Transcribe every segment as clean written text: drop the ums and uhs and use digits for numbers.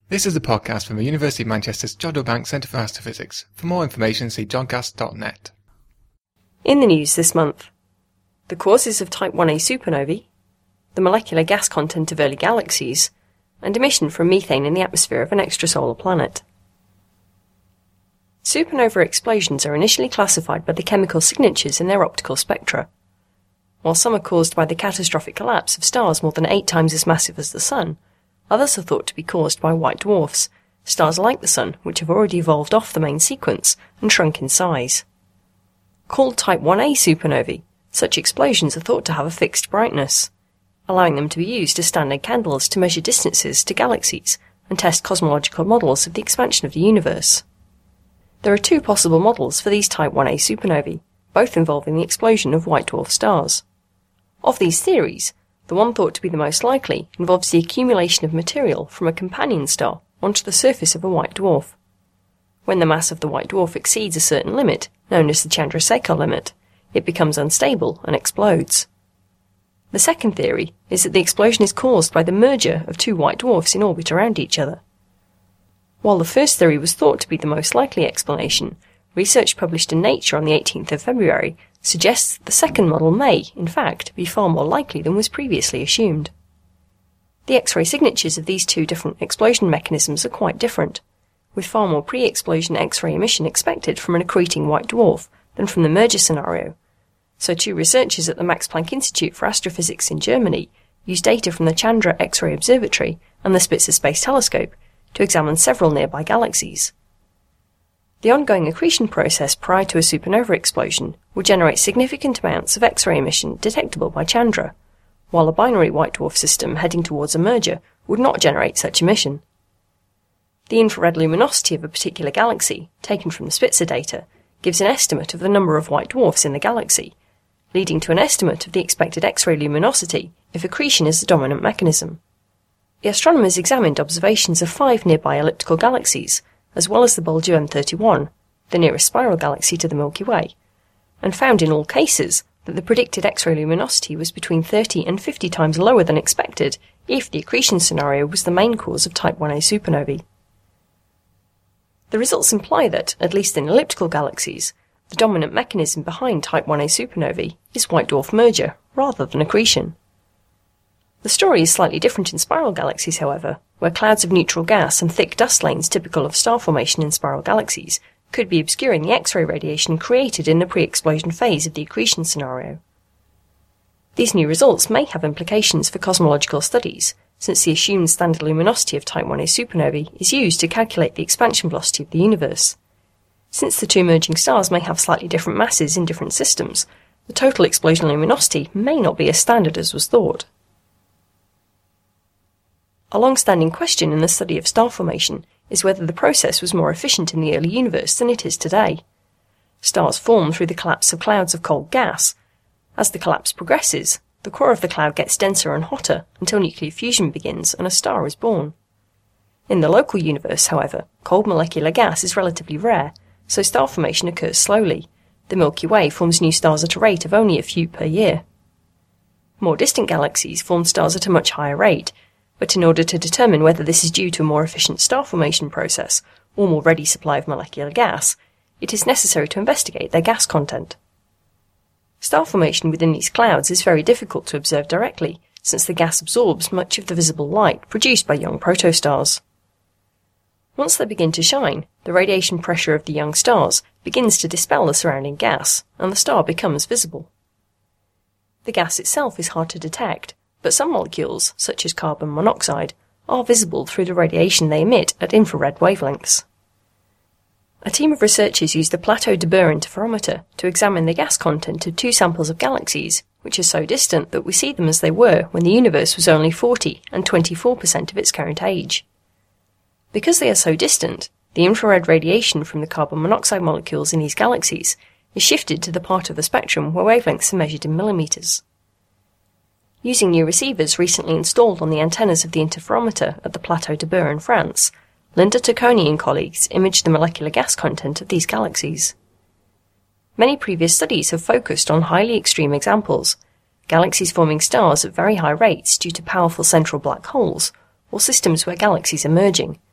This is a podcast from the University of Manchester's Jodrell Bank Centre for Astrophysics. For more information, see jodcast.net. In the news this month, the causes of Type 1a supernovae, the molecular gas content of early galaxies, and emission from methane in the atmosphere of an extrasolar planet. Supernova explosions are initially classified by the chemical signatures in their optical spectra. While some are caused by the catastrophic collapse of stars more than 8 times as massive as the Sun, others are thought to be caused by white dwarfs, stars like the Sun which have already evolved off the main sequence and shrunk in size. Called Type 1a supernovae, such explosions are thought to have a fixed brightness, allowing them to be used as standard candles to measure distances to galaxies and test cosmological models of the expansion of the universe. There are 2 possible models for these Type 1a supernovae, both involving the explosion of white dwarf stars. Of these theories, the one thought to be the most likely involves the accumulation of material from a companion star onto the surface of a white dwarf. When the mass of the white dwarf exceeds a certain limit, known as the Chandrasekhar limit, it becomes unstable and explodes. The second theory is that the explosion is caused by the merger of 2 white dwarfs in orbit around each other. While the first theory was thought to be the most likely explanation, research published in Nature on the 18th of February suggests that the second model may, in fact, be far more likely than was previously assumed. The X-ray signatures of these 2 different explosion mechanisms are quite different, with far more pre-explosion X-ray emission expected from an accreting white dwarf than from the merger scenario. So 2 researchers at the Max Planck Institute for Astrophysics in Germany used data from the Chandra X-ray Observatory and the Spitzer Space Telescope to examine several nearby galaxies. The ongoing accretion process prior to a supernova explosion will generate significant amounts of X-ray emission detectable by Chandra, while a binary white dwarf system heading towards a merger would not generate such emission. The infrared luminosity of a particular galaxy, taken from the Spitzer data, gives an estimate of the number of white dwarfs in the galaxy, leading to an estimate of the expected X-ray luminosity if accretion is the dominant mechanism. The astronomers examined observations of 5 nearby elliptical galaxies, as well as the Bulge M31, the nearest spiral galaxy to the Milky Way, and found in all cases that the predicted X-ray luminosity was between 30 and 50 times lower than expected if the accretion scenario was the main cause of Type 1a supernovae. The results imply that, at least in elliptical galaxies, the dominant mechanism behind Type 1a supernovae is white dwarf merger rather than accretion. The story is slightly different in spiral galaxies, however, where clouds of neutral gas and thick dust lanes typical of star formation in spiral galaxies could be obscuring the X-ray radiation created in the pre-explosion phase of the accretion scenario. These new results may have implications for cosmological studies, since the assumed standard luminosity of Type 1a supernovae is used to calculate the expansion velocity of the universe. Since the 2 merging stars may have slightly different masses in different systems, the total explosion luminosity may not be as standard as was thought. A long-standing question in the study of star formation is whether the process was more efficient in the early universe than it is today. Stars form through the collapse of clouds of cold gas. As the collapse progresses, the core of the cloud gets denser and hotter until nuclear fusion begins and a star is born. In the local universe, however, cold molecular gas is relatively rare, so star formation occurs slowly. The Milky Way forms new stars at a rate of only a few per year. More distant galaxies form stars at a much higher rate, but in order to determine whether this is due to a more efficient star formation process or more ready supply of molecular gas, it is necessary to investigate their gas content. Star formation within these clouds is very difficult to observe directly, since the gas absorbs much of the visible light produced by young protostars. Once they begin to shine, the radiation pressure of the young stars begins to dispel the surrounding gas, and the star becomes visible. The gas itself is hard to detect, but some molecules, such as carbon monoxide, are visible through the radiation they emit at infrared wavelengths. A team of researchers used the Plateau de Boer interferometer to examine the gas content of 2 samples of galaxies, which are so distant that we see them as they were when the universe was only 40 and 24% of its current age. Because they are so distant, the infrared radiation from the carbon monoxide molecules in these galaxies is shifted to the part of the spectrum where wavelengths are measured in millimeters. Using new receivers recently installed on the antennas of the interferometer at the Plateau de Boer in France, Linda Tacconi and colleagues imaged the molecular gas content of these galaxies. Many previous studies have focused on highly extreme examples, galaxies forming stars at very high rates due to powerful central black holes, or systems where galaxies are merging,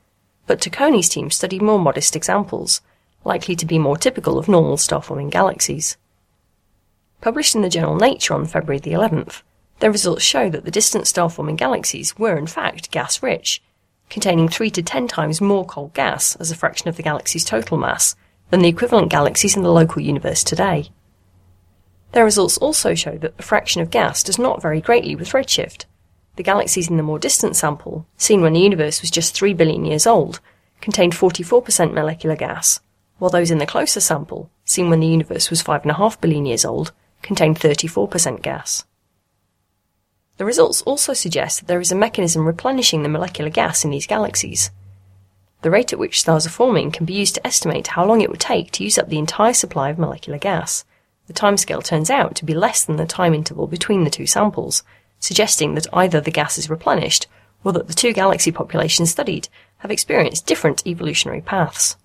but Tacconi's team studied more modest examples, likely to be more typical of normal star-forming galaxies. Published in the journal Nature on February the 11th, their results show that the distant star-forming galaxies were in fact gas-rich, containing 3 to 10 times more cold gas as a fraction of the galaxy's total mass than the equivalent galaxies in the local universe today. Their results also show that the fraction of gas does not vary greatly with redshift. The galaxies in the more distant sample, seen when the universe was just 3 billion years old, contained 44% molecular gas, while those in the closer sample, seen when the universe was 5.5 billion years old, contained 34% gas. The results also suggest that there is a mechanism replenishing the molecular gas in these galaxies. The rate at which stars are forming can be used to estimate how long it would take to use up the entire supply of molecular gas. The timescale turns out to be less than the time interval between the two samples, suggesting that either the gas is replenished or that the two galaxy populations studied have experienced different evolutionary paths.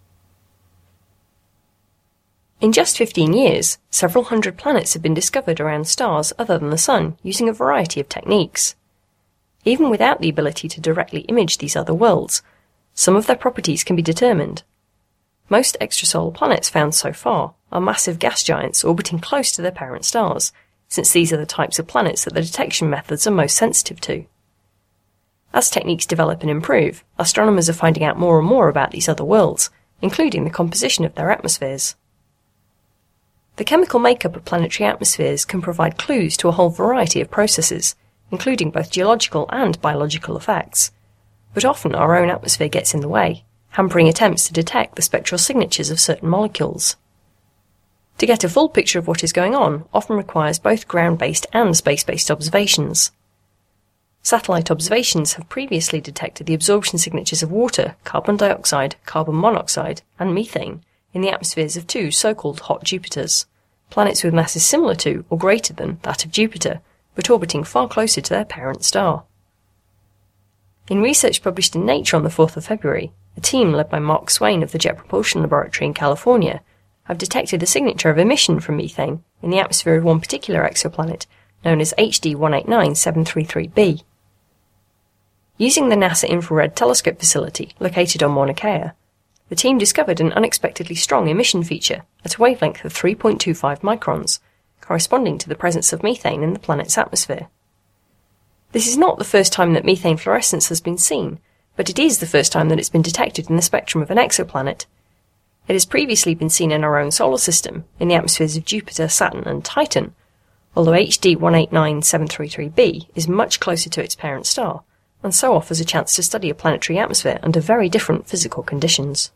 In just 15 years, several hundred planets have been discovered around stars other than the Sun using a variety of techniques. Even without the ability to directly image these other worlds, some of their properties can be determined. Most extrasolar planets found so far are massive gas giants orbiting close to their parent stars, since these are the types of planets that the detection methods are most sensitive to. As techniques develop and improve, astronomers are finding out more and more about these other worlds, including the composition of their atmospheres. The chemical makeup of planetary atmospheres can provide clues to a whole variety of processes, including both geological and biological effects. But often our own atmosphere gets in the way, hampering attempts to detect the spectral signatures of certain molecules. To get a full picture of what is going on often requires both ground-based and space-based observations. Satellite observations have previously detected the absorption signatures of water, carbon dioxide, carbon monoxide, and methane in the atmospheres of two so-called hot Jupiters, planets with masses similar to or greater than that of Jupiter, but orbiting far closer to their parent star. In research published in Nature on the 4th of February, a team led by Mark Swain of the Jet Propulsion Laboratory in California have detected a signature of emission from methane in the atmosphere of one particular exoplanet, known as HD 189733b. Using the NASA Infrared Telescope facility located on Mauna Kea, the team discovered an unexpectedly strong emission feature at a wavelength of 3.25 microns, corresponding to the presence of methane in the planet's atmosphere. This is not the first time that methane fluorescence has been seen, but it is the first time that it's been detected in the spectrum of an exoplanet. It has previously been seen in our own solar system, in the atmospheres of Jupiter, Saturn and Titan, although HD 189733b is much closer to its parent star, and so offers a chance to study a planetary atmosphere under very different physical conditions.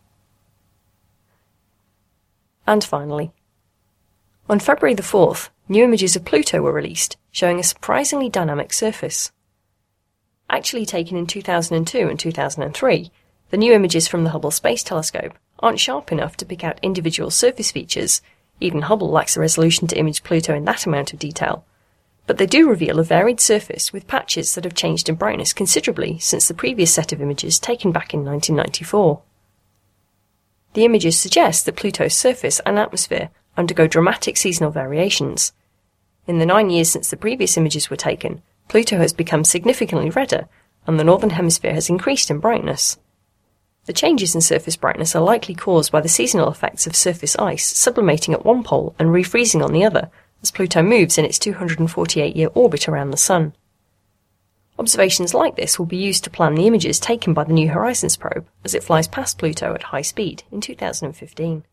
And finally, on February the 4th, new images of Pluto were released, showing a surprisingly dynamic surface. Actually taken in 2002 and 2003, the new images from the Hubble Space Telescope aren't sharp enough to pick out individual surface features. Even Hubble lacks the resolution to image Pluto in that amount of detail. But they do reveal a varied surface with patches that have changed in brightness considerably since the previous set of images taken back in 1994. The images suggest that Pluto's surface and atmosphere undergo dramatic seasonal variations. In the 9 years since the previous images were taken, Pluto has become significantly redder, and the northern hemisphere has increased in brightness. The changes in surface brightness are likely caused by the seasonal effects of surface ice sublimating at one pole and refreezing on the other, as Pluto moves in its 248-year orbit around the Sun. Observations like this will be used to plan the images taken by the New Horizons probe as it flies past Pluto at high speed in 2015.